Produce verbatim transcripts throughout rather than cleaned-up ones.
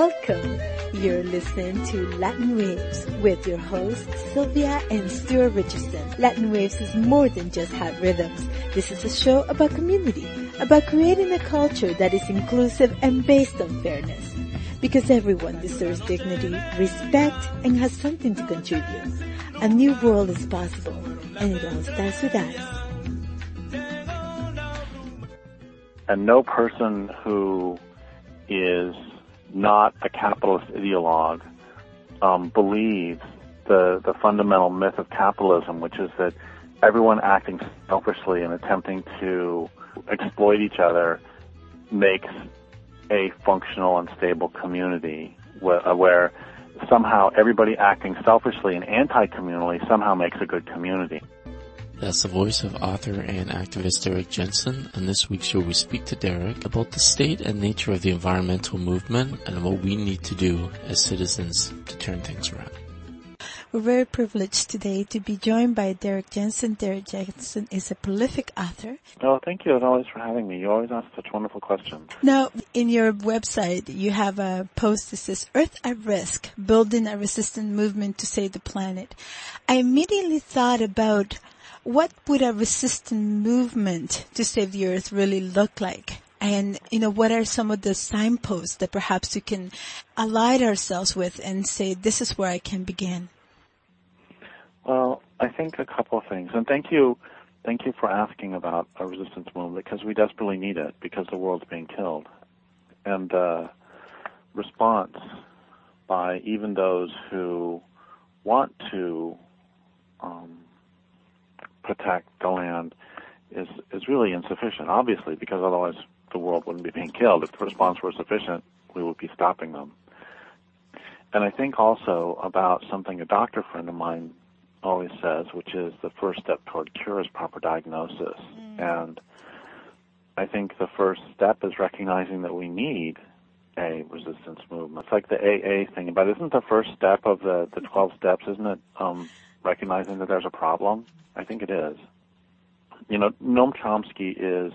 Welcome. You're listening to Latin Waves with your hosts, Sylvia and Stuart Richardson. Latin Waves is more than just hot rhythms. This is a show about community, about creating a culture that is inclusive and based on fairness. Because everyone deserves dignity, respect, and has something to contribute. A new world is possible, and it all starts with us. And no person who is not a capitalist ideologue um, believes the, the fundamental myth of capitalism, which is that everyone acting selfishly and attempting to exploit each other makes a functional and stable community where, where somehow everybody acting selfishly and anti-communally somehow makes a good community. That's the voice of author and activist Derrick Jensen. On this week's show, we speak to Derrick about the state and nature of the environmental movement and what we need to do as citizens to turn things around. We're very privileged today to be joined by Derrick Jensen. Derrick Jensen is a prolific author. Oh, thank you as always for having me. You always ask such wonderful questions. Now, in your website, you have a post that says, Earth at Risk, Building a Resistant Movement to Save the Planet. I immediately thought about what would a resistant movement to save the Earth really look like? And, you know, what are some of the signposts that perhaps we can align ourselves with and say, this is where I can begin? Well, I think a couple of things. And thank you, thank you for asking about a resistance movement, because we desperately need it, because the world's being killed. And the response by even those who want to um, protect the land is is really insufficient, obviously, because otherwise the world wouldn't be being killed. If the response were sufficient, we would be stopping them. And I think also about something a doctor friend of mine always says, which is the first step toward cure is proper diagnosis. Mm. And I think the first step is recognizing that we need a resistance movement. It's like the A A thing, but isn't the first step of the, the twelve steps, isn't it, um, recognizing that there's a problem? I think it is. You know, Noam Chomsky is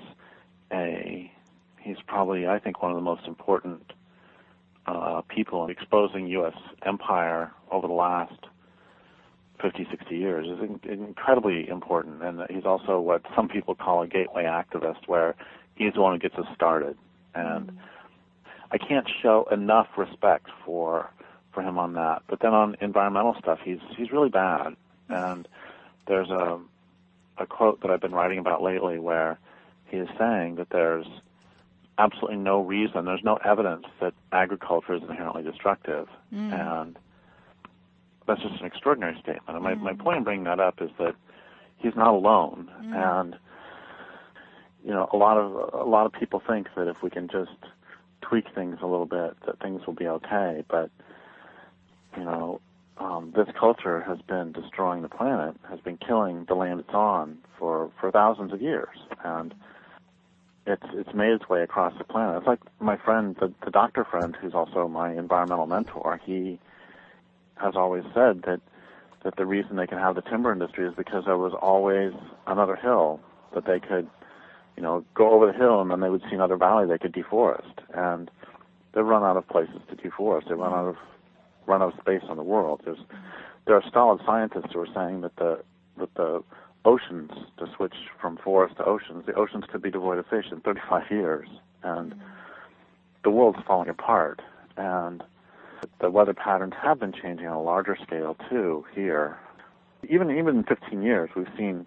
a, he's probably, I think, one of the most important uh, people in exposing U S empire over the last fifty, sixty years. Is in, incredibly important. And he's also what some people call a gateway activist, where he's the one who gets us started. And mm. I can't show enough respect for for him on that. But then on environmental stuff, he's he's really bad. And there's a a quote that I've been writing about lately where he is saying that there's absolutely no reason, there's no evidence that agriculture is inherently destructive. Mm. And that's just an extraordinary statement. And my, mm. my point in bringing that up is that he's not alone. Mm. And, you know, a lot of a lot of people think that if we can just tweak things a little bit, that things will be okay. But, you know, Um, this culture has been destroying the planet, has been killing the land it's on for, for thousands of years, and it's it's made its way across the planet. It's like my friend, the, the doctor friend, who's also my environmental mentor. He has always said that that the reason they can have the timber industry is because there was always another hill that they could, you know, go over the hill, and then they would see another valley they could deforest, and they run out of places to deforest. They run out of run out of space on the world. There's, there are solid scientists who are saying that the that the oceans, to switch from forests to oceans, the oceans could be devoid of fish in thirty-five years, and mm-hmm. the world's falling apart. And the weather patterns have been changing on a larger scale too here. Even even in fifteen years, we've seen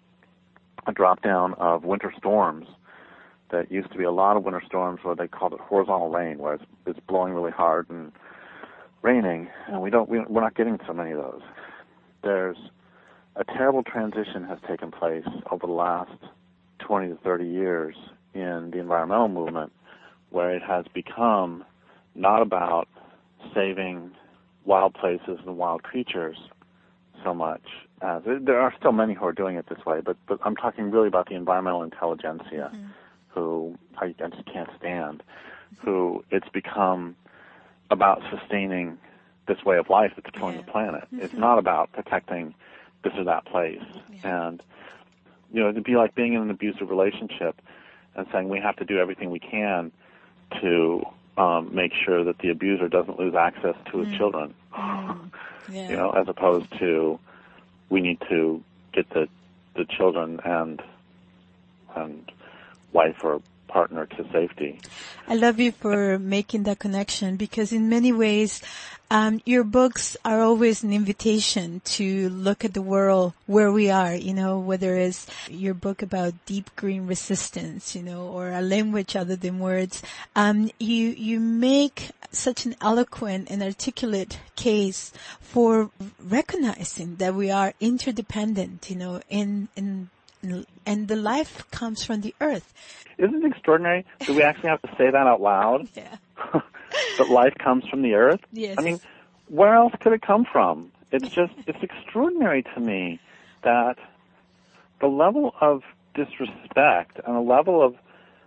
a drop down of winter storms. That used to be a lot of winter storms where they called it horizontal rain, where it's, it's blowing really hard and raining, and we don't, we, we're not getting so many of those. There's a terrible transition has taken place over the last twenty to thirty years in the environmental movement, where it has become not about saving wild places and wild creatures so much as, there are still many who are doing it this way, but, but I'm talking really about the environmental intelligentsia, mm-hmm. who I, I just can't stand, who it's become about sustaining this way of life that's killing yeah. the planet. Mm-hmm. It's not about protecting this or that place. Yeah. And, you know, it'd be like being in an abusive relationship and saying we have to do everything we can to um, make sure that the abuser doesn't lose access to his mm. children. Mm. Yeah. You know, as opposed to we need to get the the children and and wife or partner to safety. I love you for making that connection, because in many ways, um, your books are always an invitation to look at the world where we are, you know, whether it's your book about deep green resistance, you know, or a language other than words. Um, you, you make such an eloquent and articulate case for recognizing that we are interdependent, you know, in, in, and the life comes from the earth. Isn't it extraordinary that we actually have to say that out loud? Yeah. That life comes from the earth? Yes. I mean, where else could it come from? It's just, it's extraordinary to me that the level of disrespect and the level of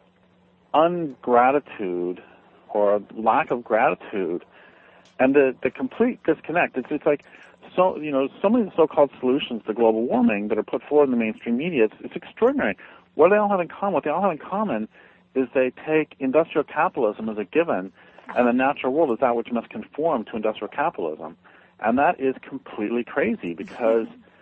ungratitude or lack of gratitude and the, the complete disconnect. It's, it's like, so, you know, so many of the so-called solutions to global warming that are put forward in the mainstream media, it's, it's extraordinary. What do they all have in common? What they all have in common is they take industrial capitalism as a given, and the natural world is that which must conform to industrial capitalism. And that is completely crazy, because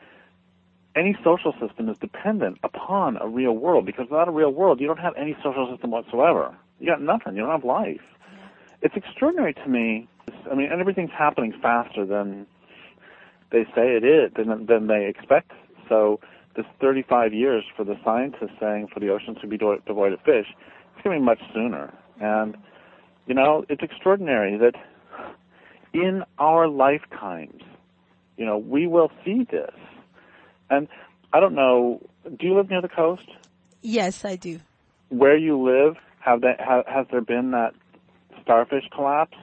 any social system is dependent upon a real world, because without a real world, you don't have any social system whatsoever. You got nothing. You don't have life. It's extraordinary to me. I mean, and everything's happening faster than they say it is, than, than they expect. So this thirty-five years for the scientists saying for the oceans to be do- devoid of fish, it's going to be much sooner. And, you know, it's extraordinary that in our lifetimes, you know, we will see this. And I don't know, do you live near the coast? Yes, I do. Where you live, have they, have, has there been that starfish collapse?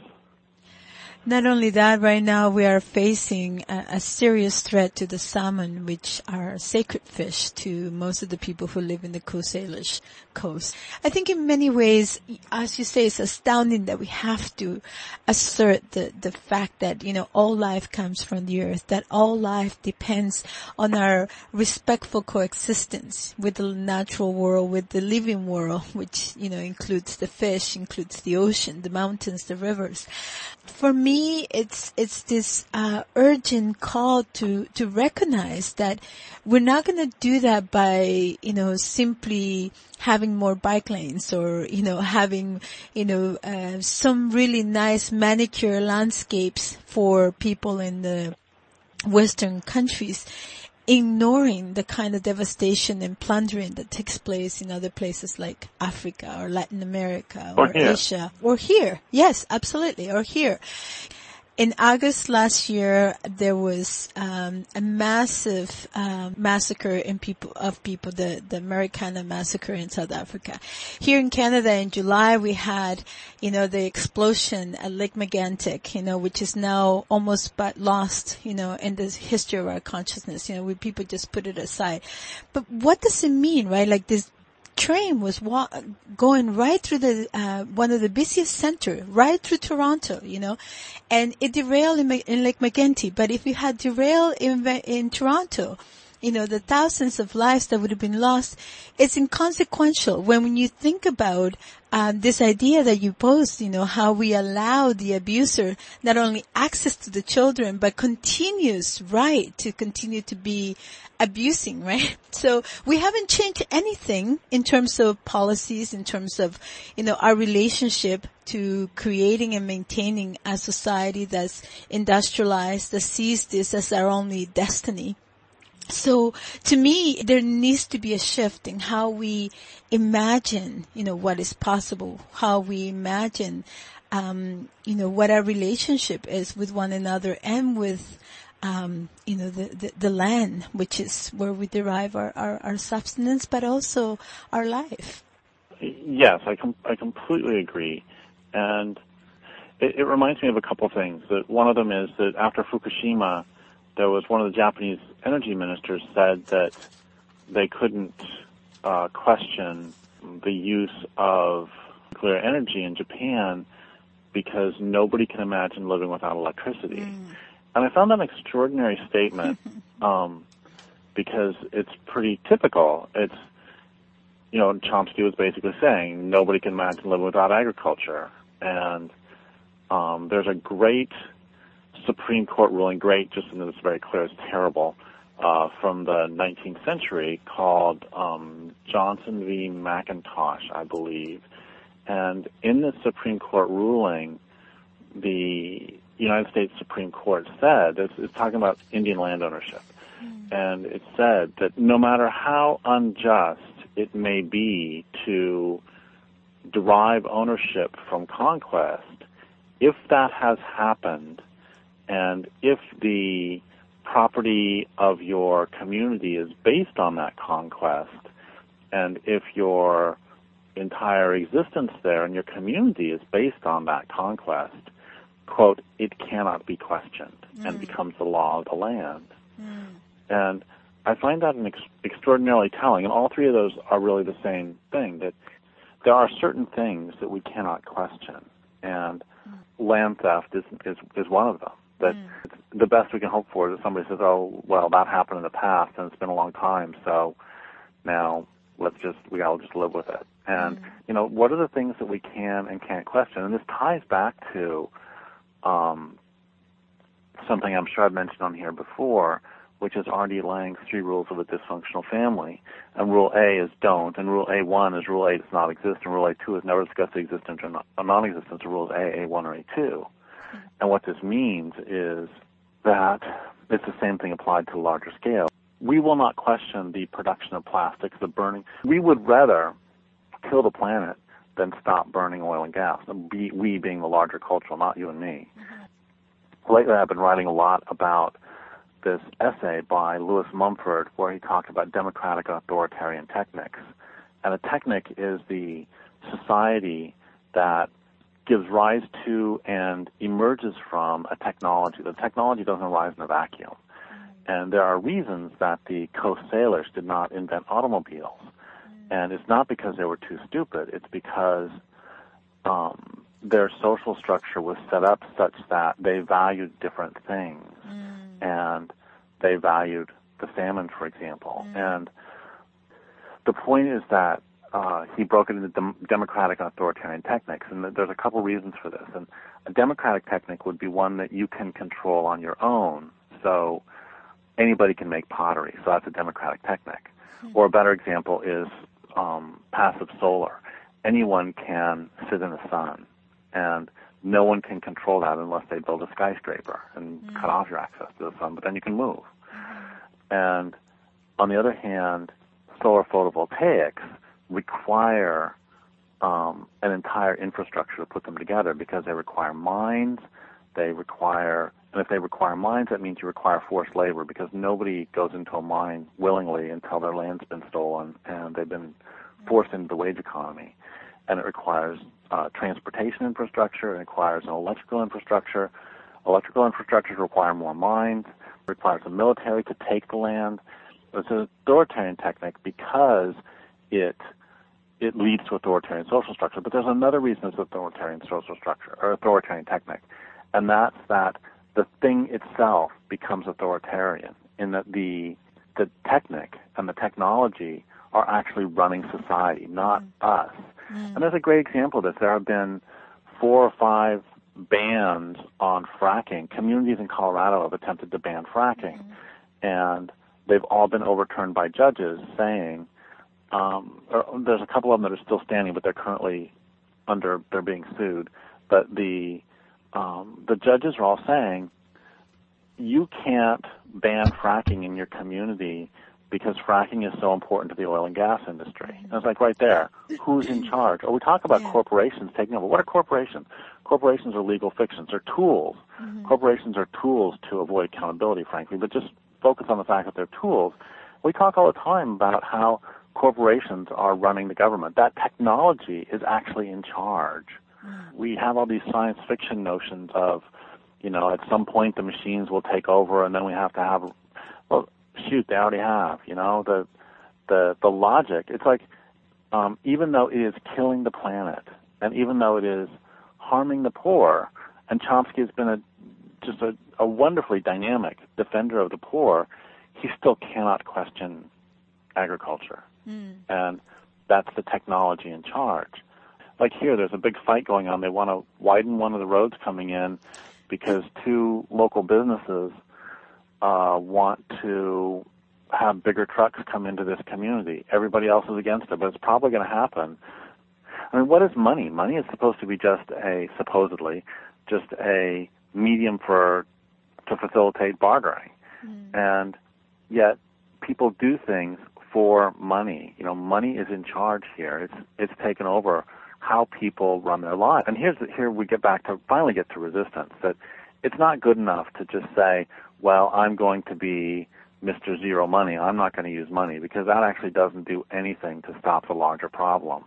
Not only that, right now we are facing a, a serious threat to the salmon, which are sacred fish to most of the people who live in the Coast Salish coast. I think in many ways, as you say, it's astounding that we have to assert the, the fact that, you know, all life comes from the earth, that all life depends on our respectful coexistence with the natural world, with the living world, which, you know, includes the fish, includes the ocean, the mountains, the rivers. For me, it's it's this uh, urgent call to to recognize that we're not going to do that by, you know, simply having more bike lanes or, you know, having, you know, uh, some really nice manicure landscapes for people in the Western countries, ignoring the kind of devastation and plundering that takes place in other places like Africa or Latin America or, or Asia or here. Yes, absolutely. Or here. In August last year, there was um, a massive um, massacre in people of people, the the Marikana massacre in South Africa. Here in Canada, in July, we had, you know, the explosion at Lake Megantic, you know, which is now almost but lost, you know, in the history of our consciousness. You know, we people just put it aside. But what does it mean, right? Like this train was wa- going right through the uh, one of the busiest center, right through Toronto, you know, and it derailed in, in Lake Megantic. But if it had derailed in in Toronto, you know, the thousands of lives that would have been lost, it's inconsequential when, when you think about um, this idea that you posed, you know, how we allow the abuser not only access to the children, but continuous right to continue to be abusing, right? So we haven't changed anything in terms of policies, in terms of, you know, our relationship to creating and maintaining a society that's industrialized, that sees this as our only destiny. So to me, there needs to be a shift in how we imagine, you know, what is possible, how we imagine, um, you know, what our relationship is with one another and with, um, you know, the, the, the land, which is where we derive our, our, our substance, but also our life. Yes, I com- I completely agree. And it, it reminds me of a couple things. That one of them is that after Fukushima, there was one of the Japanese energy ministers said that they couldn't uh, question the use of nuclear energy in Japan because nobody can imagine living without electricity. Mm. And I found that an extraordinary statement um, because it's pretty typical. It's, you know, Chomsky was basically saying nobody can imagine living without agriculture. And um, there's a great Supreme Court ruling, great just in that it's very clear, it's terrible, uh, from the nineteenth century called um, Johnson v. McIntosh, I believe. And in this Supreme Court ruling, the United States Supreme Court said, it's, it's talking about Indian land ownership, mm. and it said that no matter how unjust it may be to derive ownership from conquest, if that has happened, and if the property of your community is based on that conquest, and if your entire existence there and your community is based on that conquest, quote, it cannot be questioned mm. and becomes the law of the land. Mm. And I find that an ex- extraordinarily telling, and all three of those are really the same thing, that there are certain things that we cannot question, and mm. land theft is, is is one of them. That mm. it's the best we can hope for is that somebody says, oh, well, that happened in the past, and it's been a long time, so now let's just, we gotta just live with it. And, mm. you know, what are the things that we can and can't question? And this ties back to um, something I'm sure I've mentioned on here before, which is R D Laing's three rules of a dysfunctional family. And rule A is don't, and rule A one is rule A does not exist, and rule A two is never discuss the existence or non- non-existence of rules A, A one, or A two. Mm. And what this means is that it's the same thing applied to a larger scale. We will not question the production of plastics, the burning. We would rather kill the planet than stop burning oil and gas, we, we being the larger cultural, not you and me. Mm-hmm. Lately I've been writing a lot about this essay by Lewis Mumford where he talked about democratic authoritarian techniques. And a technique is the society that gives rise to and emerges from a technology. The technology doesn't arise in a vacuum. And there are reasons that the coast sailors did not invent automobiles. And it's not because they were too stupid. It's because um, their social structure was set up such that they valued different things. Mm. And they valued the salmon, for example. Mm. And the point is that uh, he broke it into dem- democratic authoritarian techniques. And there's a couple reasons for this. And a democratic technique would be one that you can control on your own. So anybody can make pottery. So that's a democratic technique. Mm. Or a better example is Um, passive solar. Anyone can sit in the sun, and no one can control that unless they build a skyscraper and mm. cut off your access to the sun, but then you can move. Mm. And on the other hand, solar photovoltaics require um, an entire infrastructure to put them together because they require mines, they require, and if they require mines, that means you require forced labor because nobody goes into a mine willingly until their land's been stolen and they've been forced into the wage economy. And it requires uh, transportation infrastructure, it requires an electrical infrastructure. Electrical infrastructure require more mines, it requires the military to take the land. It's an authoritarian technique because it it leads to authoritarian social structure. But there's another reason it's authoritarian social structure, or authoritarian technique, and that's that the thing itself becomes authoritarian in that the the technique and the technology are actually running society, not mm. us. Mm. And there's a great example of this. There have been four or five bans on fracking. Communities in Colorado have attempted to ban fracking, mm. and they've all been overturned by judges saying, um, or there's a couple of them that are still standing, but they're currently under, they're being sued. But the Um, the judges are all saying, you can't ban fracking in your community because fracking is so important to the oil and gas industry. And it's like right there, who's in charge? Or we talk about corporations taking over. What are corporations? Corporations are legal fictions. They're tools. Mm-hmm. Corporations are tools to avoid accountability, frankly, but just focus on the fact that they're tools. We talk all the time about how corporations are running the government. That technology is actually in charge. We have all these science fiction notions of, you know, at some point the machines will take over and then we have to have, well, shoot, they already have, you know, the the, the logic. It's like, um, even though it is killing the planet and even though it is harming the poor, and Chomsky has been a just a, a wonderfully dynamic defender of the poor, he still cannot question agriculture. Mm. And that's the technology in charge. like here, there's a big fight going on. They want to widen one of the roads coming in because two local businesses uh, want to have bigger trucks come into this community. Everybody else is against it, but it's probably going to happen. I mean, what is money? Money is supposed to be just a, supposedly, just a medium for, to facilitate bartering. Mm. And yet people do things for money. You know, money is in charge here. It's, it's taken over how people run their lives. And here's the, here we get back to, finally get to resistance, that it's not good enough to just say, well, I'm going to be Mister Zero Money. I'm not going to use money, because that actually doesn't do anything to stop the larger problem.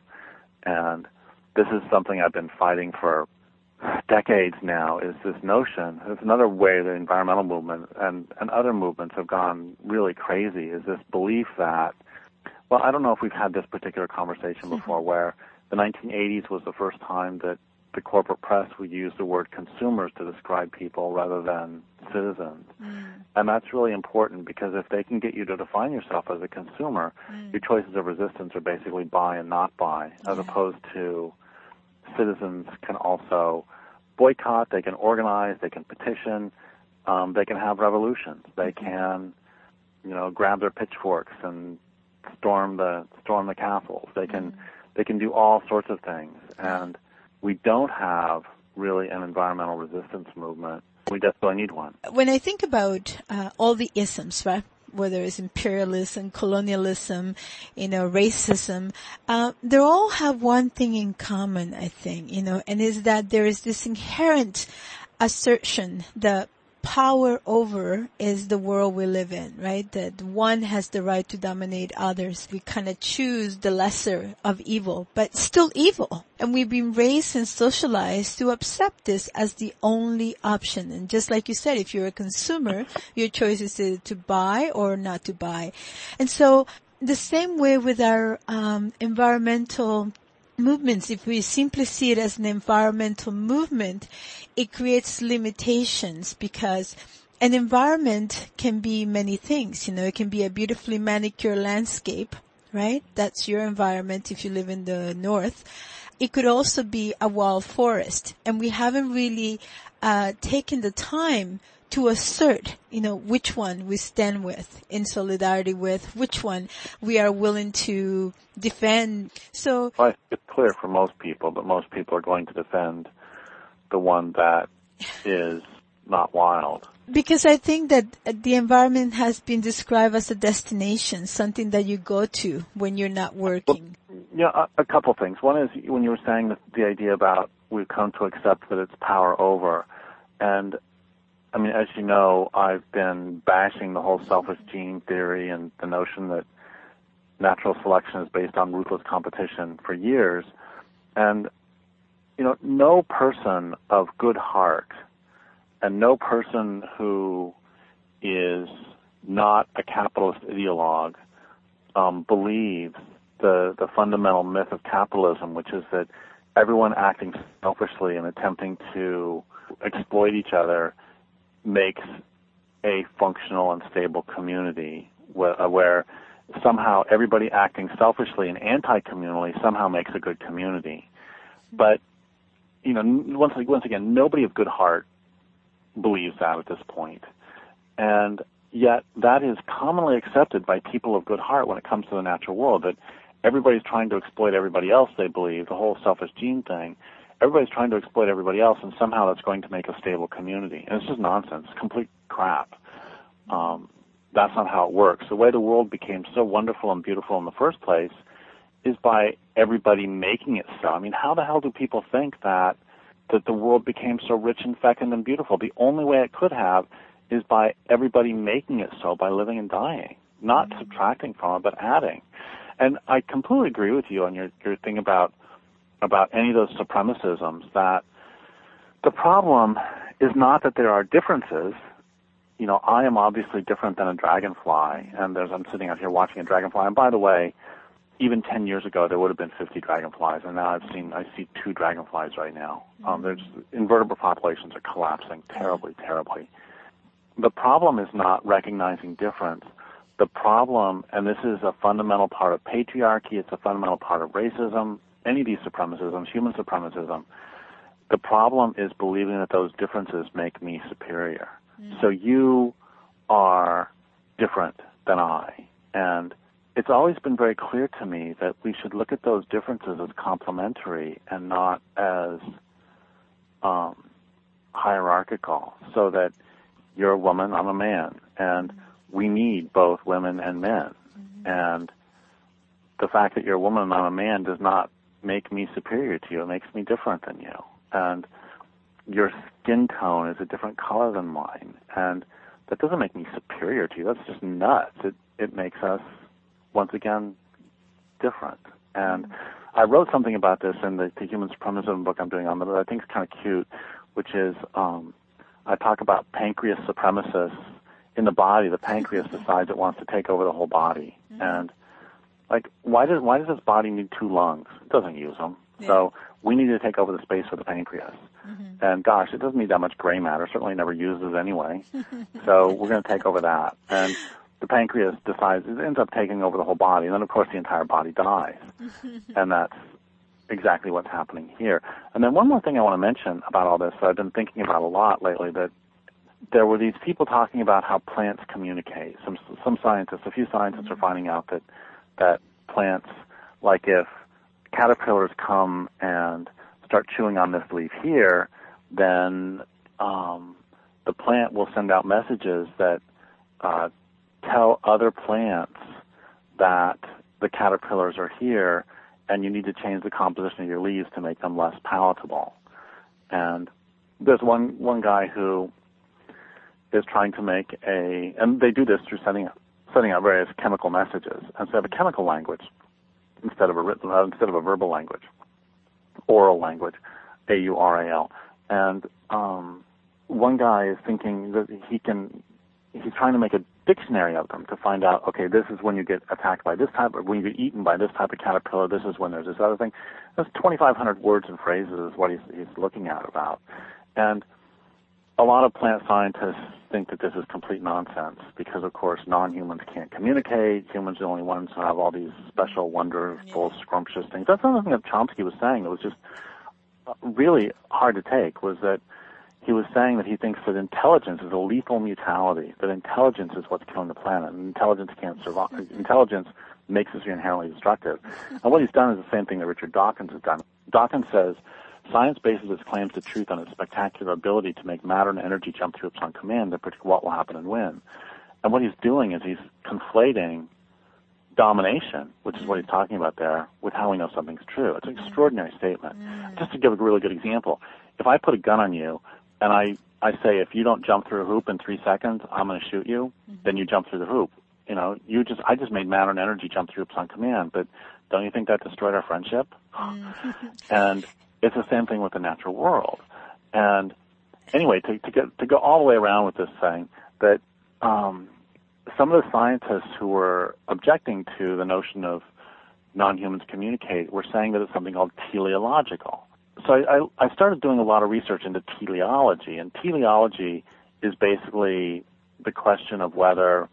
And this is something I've been fighting for decades now, is this notion. It's another way the environmental movement and, and other movements have gone really crazy, is this belief that, well, I don't know if we've had this particular conversation before, where the nineteen eighties was the first time that the corporate press would use the word consumers to describe people rather than citizens. Mm. And that's really important, because if they can get you to define yourself as a consumer, mm. your choices of resistance are basically buy and not buy, as yeah. opposed to citizens can also boycott, they can organize, they can petition, um, they can have revolutions, they mm-hmm. can, you know, grab their pitchforks and storm the storm the castles. They can mm. they can do all sorts of things. And we don't have really an environmental resistance movement. We definitely need one. When I think about uh, all the isms, right, whether it's imperialism, colonialism, you know, racism, uh, they all have one thing in common, I think, you know, and is that there is this inherent assertion that power over is the world we live in, right? That one has the right to dominate others. We kind of choose the lesser of evil, but still evil. And we've been raised and socialized to accept this as the only option. And just like you said, if you're a consumer, your choice is to, to buy or not to buy. And so the same way with our um, environmental movements, if we simply see it as an environmental movement, it creates limitations, because an environment can be many things. You know, it can be a beautifully manicured landscape, right? That's your environment if you live in the north. It could also be a wild forest, and we haven't really uh taken the time to assert, you know, which one we stand with, in solidarity with, which one we are willing to defend. So, well, it's clear for most people that most people are going to defend the one that is not wild. Because I think that the environment has been described as a destination, something that you go to when you're not working. Well, yeah, a, a couple things. One is when you were saying that the idea about we've come to accept that it's power over. And I mean, as you know, I've been bashing the whole selfish gene theory and the notion that natural selection is based on ruthless competition for years. And, you know, no person of good heart and no person who is not a capitalist ideologue um, believes the, the fundamental myth of capitalism, which is that everyone acting selfishly and attempting to exploit each other makes a functional and stable community where, where somehow everybody acting selfishly and anti-communally somehow makes a good community. But, you know, once, once again, nobody of good heart believes that at this point. And yet that is commonly accepted by people of good heart when it comes to the natural world, that everybody's trying to exploit everybody else, they believe, the whole selfish gene thing. Everybody's trying to exploit everybody else, and somehow that's going to make a stable community. And it's just nonsense, complete crap. Um, that's not how it works. The way the world became so wonderful and beautiful in the first place is by everybody making it so. I mean, how the hell do people think that that the world became so rich and fecund and beautiful? The only way it could have is by everybody making it so, by living and dying, not mm-hmm. subtracting from it, but adding. And I completely agree with you on your, your thing about about any of those supremacisms, that the problem is not that there are differences. You know, I am obviously different than a dragonfly, and there's, I'm sitting out here watching a dragonfly, and by the way, even ten years ago, there would have been fifty dragonflies, and now I've seen, I see two dragonflies right now. Um, there's, invertebrate populations are collapsing terribly, terribly. The problem is not recognizing difference. The problem, and this is a fundamental part of patriarchy, it's a fundamental part of racism, any of these supremacisms, human supremacism, the problem is believing that those differences make me superior. Mm. So you are different than I. And it's always been very clear to me that we should look at those differences as complementary and not as um, hierarchical, so that you're a woman, I'm a man, and we need both women and men. Mm-hmm. And the fact that you're a woman and I'm a man does not make me superior to you. It makes me different than you. And your skin tone is a different color than mine. And that doesn't make me superior to you. That's just nuts. It it makes us, once again, different. And I wrote something about this in the, the Human Supremacism book I'm doing on that I think is kind of cute, which is um, I talk about pancreas supremacists in the body. The pancreas decides it wants to take over the whole body. Mm-hmm. And, like, why does why does this body need two lungs? It doesn't use them. Yeah. So we need to take over the space for the pancreas. Mm-hmm. And, gosh, it doesn't need that much gray matter. Certainly never uses anyway. So we're going to take over that. And the pancreas decides, it ends up taking over the whole body. And then, of course, the entire body dies. And that's exactly what's happening here. And then one more thing I want to mention about all this that I've been thinking about a lot lately, that there were these people talking about how plants communicate. Some some scientists, a few scientists mm-hmm. are finding out that that plants, like if caterpillars come and start chewing on this leaf here, then um, the plant will send out messages that uh, tell other plants that the caterpillars are here, and you need to change the composition of your leaves to make them less palatable. And there's one one guy who is trying to make a, and they do this through sending sending out various chemical messages, and so they have a chemical language instead of a written, uh, instead of a verbal language, oral language, A U R A L. And um, one guy is thinking that he can, he's trying to make a dictionary of them to find out, okay, this is when you get attacked by this type, or when you get eaten by this type of caterpillar, this is when there's this other thing. That's twenty-five hundred words and phrases is what he's, he's looking at about. And a lot of plant scientists think that this is complete nonsense because, of course, non-humans can't communicate. Humans are the only ones who have all these special, wonderful, scrumptious things. That's another thing that Chomsky was saying that was just really hard to take, was that he was saying that he thinks that intelligence is a lethal mutality, that intelligence is what's killing the planet, and intelligence can't survive. Intelligence makes us inherently destructive. And what he's done is the same thing that Richard Dawkins has done. Dawkins says, science bases its claims to truth on its spectacular ability to make matter and energy jump through on command to predict what will happen and when. And what he's doing is he's conflating domination, which is what he's talking about there, with how we know something's true. It's an extraordinary statement. Mm. Just to give a really good example, if I put a gun on you and I, I say, if you don't jump through a hoop in three seconds, I'm going to shoot you, mm-hmm. then you jump through the hoop. You know, you just I just made matter and energy jump through on command, but don't you think that destroyed our friendship? Mm. And it's the same thing with the natural world. And anyway, to, to get to go all the way around with this thing, that um, some of the scientists who were objecting to the notion of non-humans communicate were saying that it's something called teleological. So I, I, I started doing a lot of research into teleology, and teleology is basically the question of whether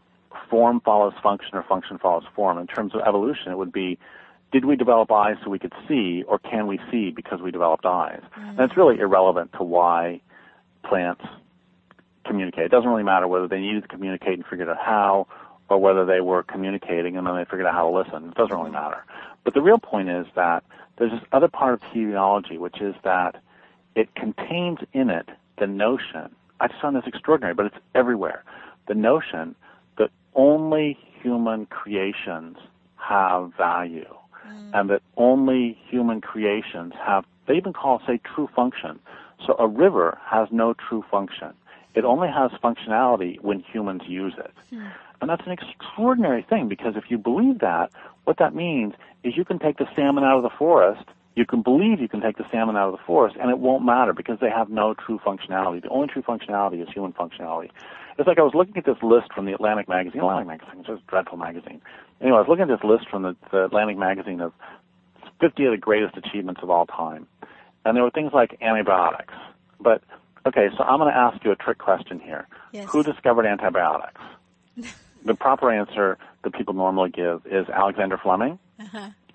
form follows function or function follows form. In terms of evolution, it would be, did we develop eyes so we could see, or can we see because we developed eyes? Mm-hmm. And it's really irrelevant to why plants communicate. It doesn't really matter whether they needed to communicate and figured out how, or whether they were communicating and then they figured out how to listen. It doesn't really matter. But the real point is that there's this other part of teleology, which is that it contains in it the notion, I just found this extraordinary, but it's everywhere, the notion that only human creations have value. And that only human creations have, they even call it, say, true function. So a river has no true function. It only has functionality when humans use it. Hmm. And that's an extraordinary thing, because if you believe that, what that means is you can take the salmon out of the forest, you can believe you can take the salmon out of the forest, and it won't matter because they have no true functionality. The only true functionality is human functionality. It's like I was looking at this list from the Atlantic magazine. Atlantic magazine, it's just a dreadful magazine. Anyway, I was looking at this list from the, the Atlantic magazine of fifty of the greatest achievements of all time. And there were things like antibiotics. But, okay, so I'm going to ask you a trick question here. Yes. Who discovered antibiotics? The proper answer that people normally give is Alexander Fleming. Uh-huh.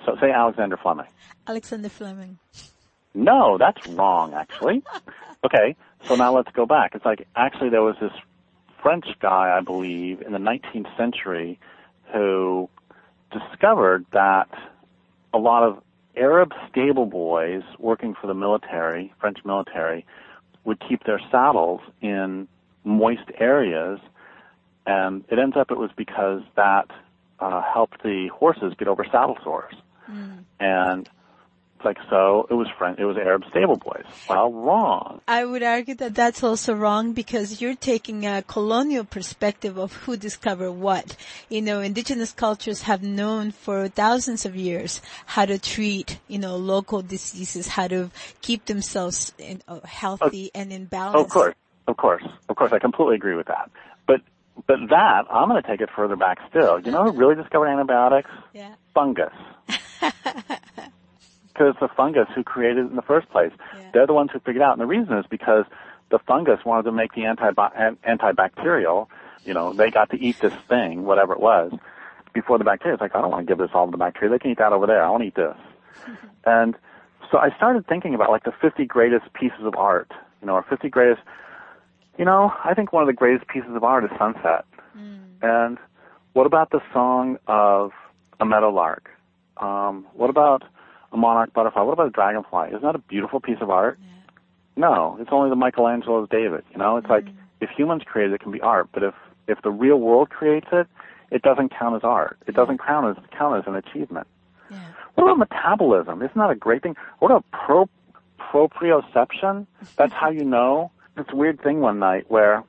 So say Alexander Fleming. Alexander Fleming. No, that's wrong, actually. Okay, so now let's go back. It's like, actually there was this French guy, I believe, in the nineteenth century who discovered that a lot of Arab stable boys working for the military, French military, would keep their saddles in moist areas, and it ends up it was because that uh, helped the horses get over saddle sores. Mm. And it's like, so it was French, it was Arab stable boys. Well, wrong. I would argue that that's also wrong because you're taking a colonial perspective of who discovered what. You know, indigenous cultures have known for thousands of years how to treat, you know, local diseases, how to keep themselves in, uh, healthy oh, and in balance. Of course, of course, of course. I completely agree with that. But, but that, I'm going to take it further back still. You know who really discovered antibiotics? Yeah. Fungus. Because it's the fungus who created it in the first place. Yeah. They're the ones who figured it out. And the reason is because the fungus wanted to make the antibi- antibacterial, you know, they got to eat this thing, whatever it was, before the bacteria. It's like, I don't want to give this all to the bacteria. They can eat that over there. I want to eat this. And so I started thinking about, like, the fifty greatest pieces of art, you know, or fifty greatest, you know, I think one of the greatest pieces of art is Sunset. Mm. And what about the song of a meadowlark? Um, what about a monarch butterfly? What about a dragonfly? Isn't that a beautiful piece of art? Yeah. No, it's only the Michelangelo's David. You know, it's mm. like if humans create it, it can be art. But if if the real world creates it, it doesn't count as art. It doesn't count as count as an achievement. Yeah. What about metabolism? Isn't that a great thing? What about pro proprioception? That's how you know. It's a weird thing one night where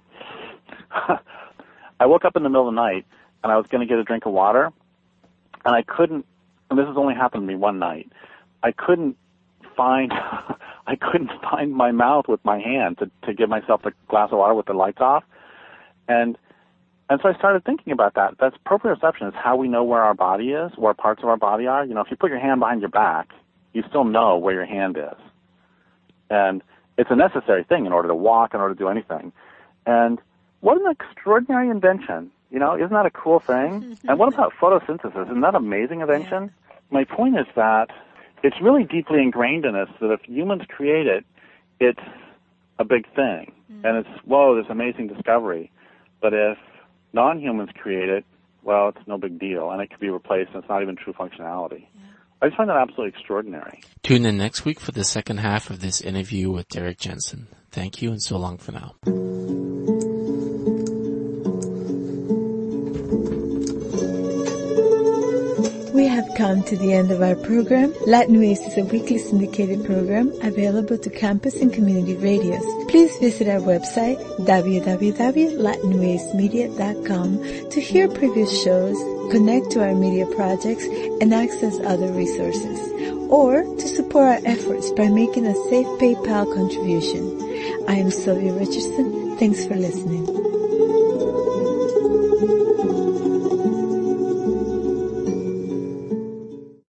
I woke up in the middle of the night and I was going to get a drink of water, and I couldn't. And this has only happened to me one night. I couldn't find, I couldn't find my mouth with my hand to, to give myself a glass of water with the lights off. And, and so I started thinking about that. That's proprioception is how we know where our body is, where parts of our body are. You know, if you put your hand behind your back, you still know where your hand is. And it's a necessary thing in order to walk, in order to do anything. And what an extraordinary invention. You know, isn't that a cool thing? And what about photosynthesis? Isn't that an amazing invention? Yeah. My point is that it's really deeply ingrained in us that if humans create it, it's a big thing. Mm. And it's, whoa, this amazing discovery. But if non-humans create it, well, it's no big deal. And it could be replaced, and it's not even true functionality. Yeah. I just find that absolutely extraordinary. Tune in next week for the second half of this interview with Derrick Jensen. Thank you, and so long for now. We have come to the end of our program. Latin Waves is a weekly syndicated program available to campus and community radios. Please visit our website, w w w dot latin waves media dot com, to hear previous shows, connect to our media projects, and access other resources, or to support our efforts by making a safe PayPal contribution. I am Sylvia Richardson. Thanks for listening.